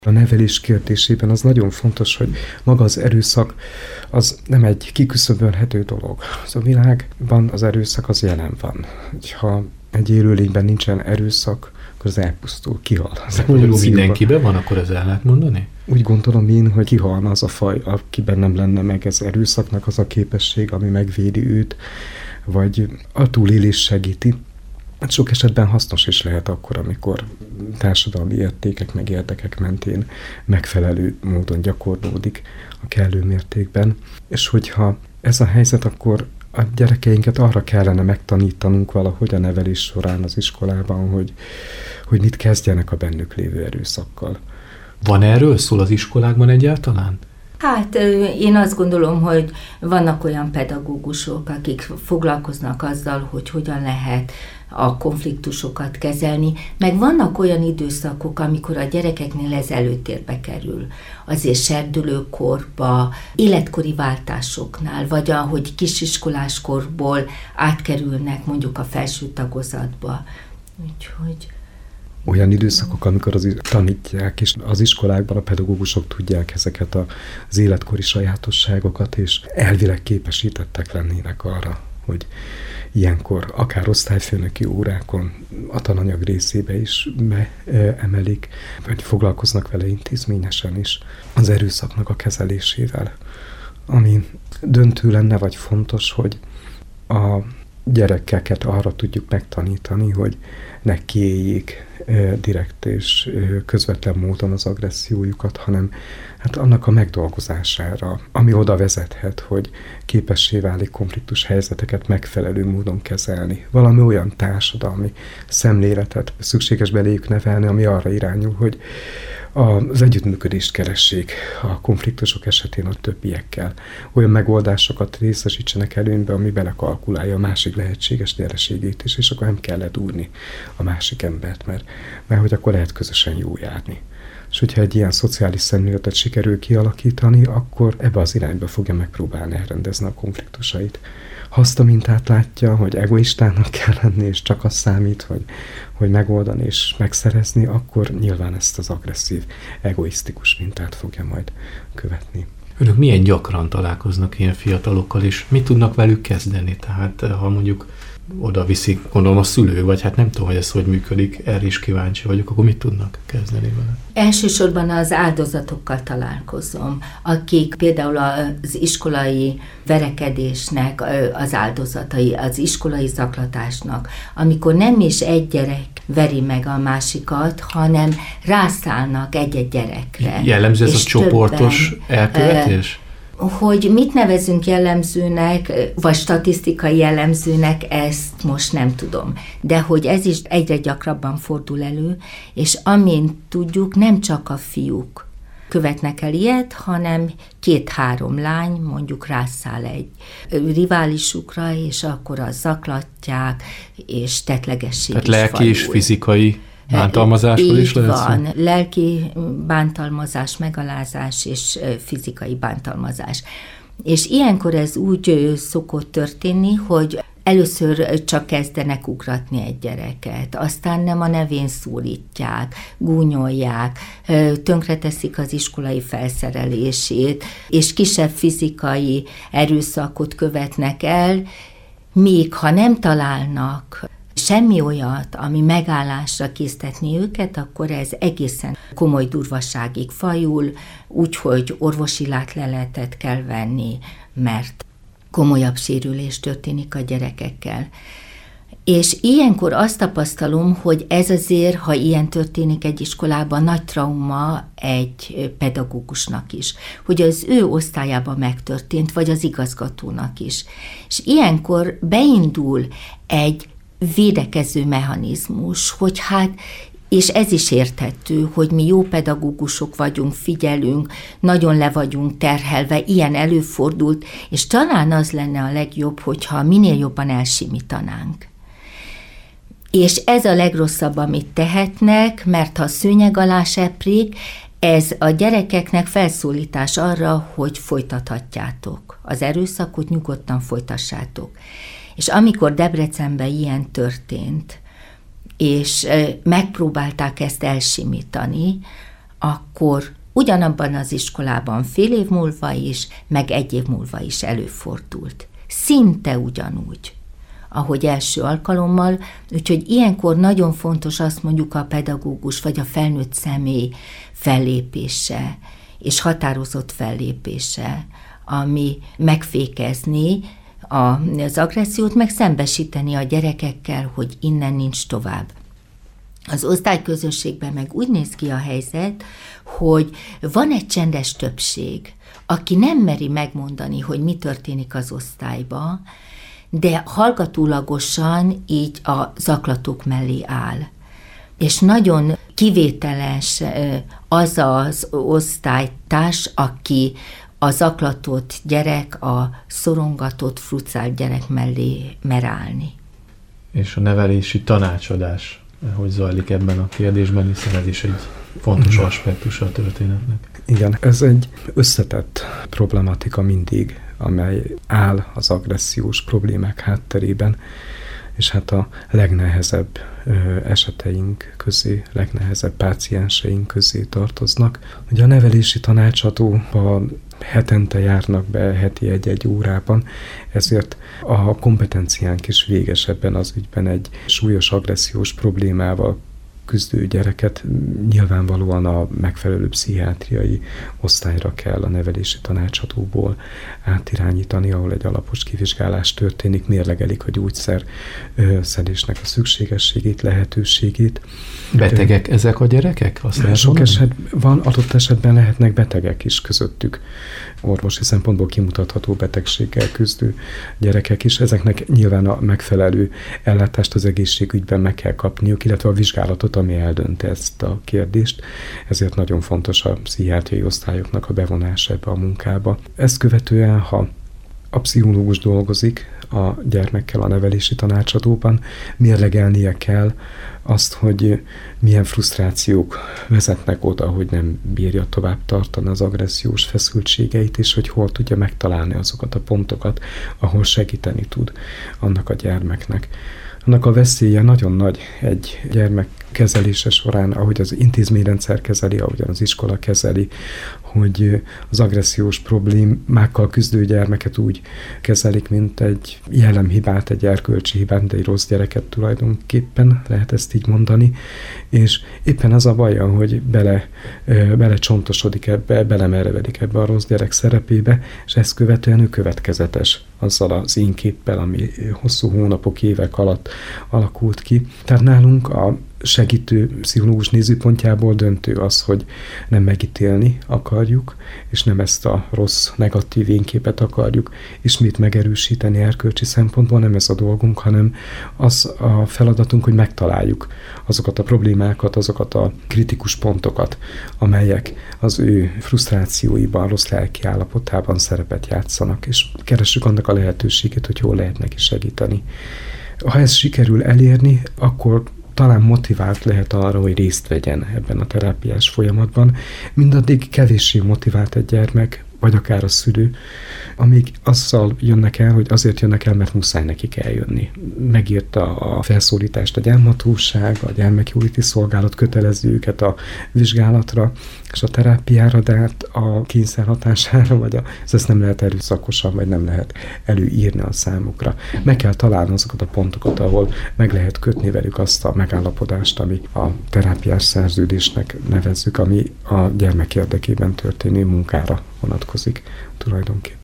A nevelés kérdésében az nagyon fontos, hogy maga az erőszak az nem egy kiküszöbölhető dolog. Az a világban az erőszak az jelen van. Ha egy élőlényben nincsen erőszak, akkor az elpusztul, kihal. Mindenkiben van, akkor ez el lehet mondani? Úgy gondolom én, hogy kihalna az a faj, akiben nem lenne meg ez erőszaknak az a képesség, ami megvédi őt, vagy a túlélés segíti. Sok esetben hasznos is lehet akkor, amikor társadalmi értékek meg érdekek mentén megfelelő módon gyakorlódik a kellő mértékben. És hogyha ez a helyzet, akkor a gyerekeinket arra kellene megtanítanunk valahogy a nevelés során az iskolában, hogy mit kezdjenek a bennük lévő erőszakkal. Van erről szól az iskolákban egyáltalán? Hát én azt gondolom, hogy vannak olyan pedagógusok, akik foglalkoznak azzal, hogy hogyan lehet a konfliktusokat kezelni, meg vannak olyan időszakok, amikor a gyerekeknél ez előtérbe kerül. Azért serdülőkorba, életkori váltásoknál, vagy ahogy kisiskoláskorból átkerülnek mondjuk a felső tagozatba. Úgyhogy... Olyan időszakok, amikor tanítják, és az iskolákban a pedagógusok tudják ezeket az életkori sajátosságokat, és elvileg képesítettek lennének arra, hogy ilyenkor akár osztályfőnöki órákon a tananyag részébe is beemelik, vagy foglalkoznak vele intézményesen is az erőszaknak a kezelésével. Ami döntő lenne, vagy fontos, hogy a gyerekeket arra tudjuk megtanítani, hogy ne kiéljék direkt és közvetlen módon az agressziójukat, hanem hát annak a megdolgozására, ami oda vezethet, hogy képessé válik konfliktus helyzeteket megfelelő módon kezelni. Valami olyan társadalmi szemléletet szükséges beléjük nevelni, ami arra irányul, hogy az együttműködést keressék a konfliktusok esetén a többiekkel. Olyan megoldásokat részesítsenek előnybe, ami belekalkulálja a másik lehetséges nyereségét is, és akkor nem kell ledúrni a másik embert, mert hogy akkor lehet közösen jó járni. És hogyha egy ilyen szociális szemléletet sikerül kialakítani, akkor ebbe az irányba fogja megpróbálni elrendezni a konfliktusait. Ha azt a mintát látja, hogy egoistának kell lenni, és csak az számít, hogy megoldani és megszerezni, akkor nyilván ezt az agresszív, egoisztikus mintát fogja majd követni. Önök milyen gyakran találkoznak ilyen fiatalokkal, és mit tudnak velük kezdeni? Tehát ha mondjuk oda viszik, gondolom a szülő, vagy hát nem tudom, hogy ez hogy működik, erre is kíváncsi vagyok, akkor mit tudnak kezdeni vele? Elsősorban az áldozatokkal találkozom, akik például az iskolai verekedésnek az áldozatai, az iskolai zaklatásnak, amikor nem is egy gyerek veri meg a másikat, hanem rászállnak egy-egy gyerekre. Jellemző ez a csoportos elkövetés? Hogy mit nevezünk jellemzőnek, vagy statisztikai jellemzőnek, ezt most nem tudom. De hogy ez is egyre gyakrabban fordul elő, és amint tudjuk, nem csak a fiúk követnek el ilyet, hanem 2-3 lány mondjuk rászáll egy riválisukra, és akkor az zaklatják, és tettlegesség is tehát lelki és fizikai bántalmazásról is lehet szó? Van, lelki bántalmazás, megalázás és fizikai bántalmazás. És ilyenkor ez úgy szokott történni, hogy először csak kezdenek ugratni egy gyereket, aztán nem a nevén szólítják, gúnyolják, tönkreteszik az iskolai felszerelését, és kisebb fizikai erőszakot követnek el, még ha nem találnak semmi olyat, ami megállásra késztetni őket, akkor ez egészen komoly durvaságig fajul, úgyhogy orvosi látleletet kell venni, mert komolyabb sérülés történik a gyerekekkel. És ilyenkor azt tapasztalom, hogy ez azért, ha ilyen történik egy iskolában, nagy trauma egy pedagógusnak is, hogy az ő osztályában megtörtént, vagy az igazgatónak is. És ilyenkor beindul egy védekező mechanizmus, hogy hát, és ez is érthető, hogy mi jó pedagógusok vagyunk, figyelünk, nagyon le vagyunk terhelve, ilyen előfordult, és talán az lenne a legjobb, hogyha minél jobban elsimítanánk. És ez a legrosszabb, amit tehetnek, mert ha szőnyeg alá seprik, ez a gyerekeknek felszólítás arra, hogy folytathatjátok. Az erőszakot nyugodtan folytassátok. És amikor Debrecenben ilyen történt, és megpróbálták ezt elsimítani, akkor ugyanabban az iskolában fél év múlva is, meg egy év múlva is előfordult. Szinte ugyanúgy, ahogy első alkalommal, úgyhogy ilyenkor nagyon fontos azt mondjuk a pedagógus vagy a felnőtt személy fellépése, és határozott fellépése, ami megfékezni az agressziót, meg szembesíteni a gyerekekkel, hogy innen nincs tovább. Az osztályközösségben meg úgy néz ki a helyzet, hogy van egy csendes többség, aki nem meri megmondani, hogy mi történik az osztályba, de hallgatólagosan így a zaklatók mellé áll. És nagyon kivételes az az osztálytárs, aki a zaklatott gyerek, a szorongatott, frusztrált gyerek mellé mer állni. És a nevelési tanácsadás, hogy zajlik ebben a kérdésben, hiszen ez is egy fontos aspektus a történetnek. Igen, ez egy összetett problematika mindig, amely áll az agressziós problémák hátterében, és hát a legnehezebb eseteink közé, legnehezebb pácienseink közé tartoznak. Ugye a nevelési tanácsadóban hetente járnak be, heti egy-egy órában, ezért a kompetenciánk is véges ebben az ügyben. Egy súlyos agressziós problémával küzdő gyereket nyilvánvalóan a megfelelő pszichiátriai osztályra kell a nevelési tanácsadóból átirányítani, ahol egy alapos kivizsgálás történik, mérlegelik a gyógyszer szedésnek a szükségességét, lehetőségét. Betegek ezek a gyerekek? Sok esetben, adott esetben lehetnek betegek is közöttük, orvosi szempontból kimutatható betegséggel küzdő gyerekek is. Ezeknek nyilván a megfelelő ellátást az egészségügyben meg kell kapniuk, illetve a vizsgálatot, ami eldönti ezt a kérdést. Ezért nagyon fontos a pszichiátriai osztályoknak a bevonása ebbe a munkába. Ezt követően, ha a pszichológus dolgozik a gyermekkel a nevelési tanácsadóban, mérlegelnie kell azt, hogy milyen frusztrációk vezetnek oda, hogy nem bírja tovább tartani az agressziós feszültségeit, és hogy hol tudja megtalálni azokat a pontokat, ahol segíteni tud annak a gyermeknek. Annak a veszélye nagyon nagy egy gyermek kezelése során, ahogy az intézményrendszer kezeli, ahogyan az iskola kezeli, hogy az agressziós problémákkal küzdő gyermeket úgy kezelik, mint egy jellemhibát, egy erkölcsi hibát, de egy rossz gyereket tulajdonképpen, lehet ezt így mondani, és éppen az a baja, hogy belecsontosodik ebbe, belemerevedik ebbe a rossz gyerek szerepébe, és ezt követően ő következetes azzal az én képpel, ami hosszú hónapok, évek alatt alakult ki. Tehát nálunk a segítő pszichológus nézőpontjából döntő az, hogy nem megítélni akarjuk, és nem ezt a rossz, negatív énképet akarjuk ismét megerősíteni erkölcsi szempontból, nem ez a dolgunk, hanem az a feladatunk, hogy megtaláljuk azokat a problémákat, azokat a kritikus pontokat, amelyek az ő frusztrációiban, rossz lelki állapotában szerepet játszanak, és keressük annak a lehetőségét, hogy hol lehet neki segíteni. Ha ezt sikerül elérni, akkor talán motivált lehet arra, hogy részt vegyen ebben a terápiás folyamatban. Mindaddig kevéssé motivált egy gyermek, vagy akár a szülő, amíg azzal jönnek el, hogy azért jönnek el, mert muszáj nekik eljönni. Megírta a felszólítást a gyámhatóság, a gyermekjóléti szolgálat, kötelezi őket a vizsgálatra és a terápiára, de hát a kényszer hatására, vagy ezt nem lehet erőszakosan, vagy nem lehet előírni a számukra. Meg kell találni azokat a pontokat, ahol meg lehet kötni velük azt a megállapodást, ami a terápiás szerződésnek nevezzük, ami a gyermek érdekében történő munkára vonatkozik tulajdonképpen.